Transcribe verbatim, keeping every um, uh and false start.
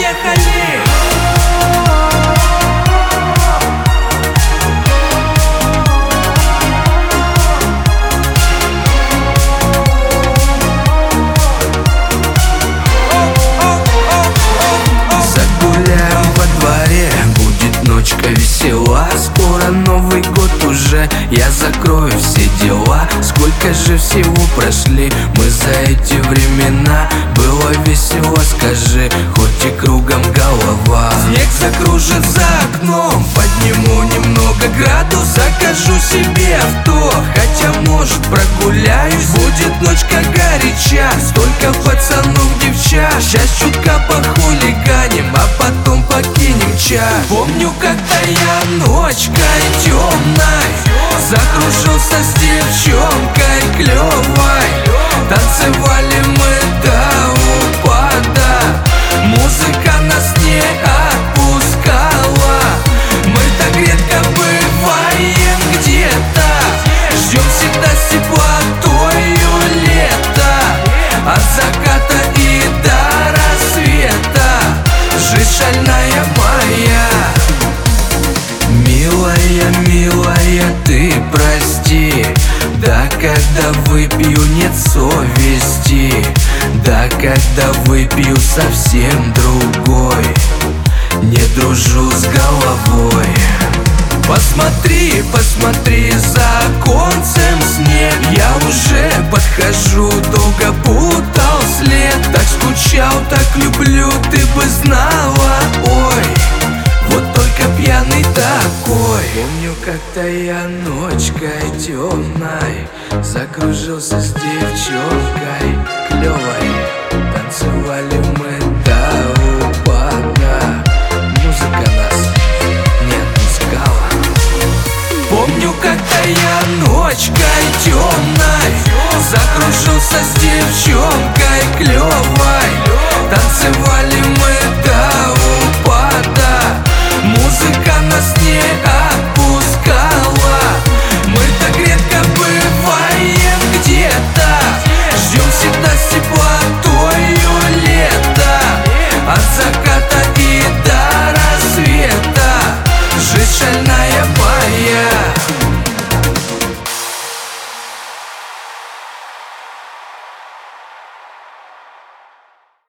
поехали! Загуляем во дворе, будет ночка весела. Скоро Новый год уже, я закрою все дела. Сколько же всего прошли мы за эти времена. Было весело, скажи, хоть и кругом голова. Снег закружит за окном, подниму немного градус. Закажу себе авто, хотя может прогуляюсь. Будет ночка горяча, столько пацанов, девчат. Сейчас чутка похулиганим, а потом покинем чат. Помню, когда я ночкой темной закружился с девчонкой клевой. Танцевали мы до упада, музыка нас не отпускала. Мы так редко бываем где-то, ждем всегда с теплотою лета. От заката и до рассвета жизнь шальная моя. Милая, милая, ты прости, да когда выпью нет совести, да когда выпью совсем другой, не дружу с головой. Посмотри, посмотри, за оконцем снег. Я уже подхожу, долго путал след. Так скучал, так люблю, ты бы знала, ой. Вот только пьяный такой. Помню, как-то я ночкой темной закружился с девчонкой клевой. Танцевали мы до упада, музыка нас не отпускала. Помню, когда я ночкой темной закружился с девчонкой клевой. Танцевали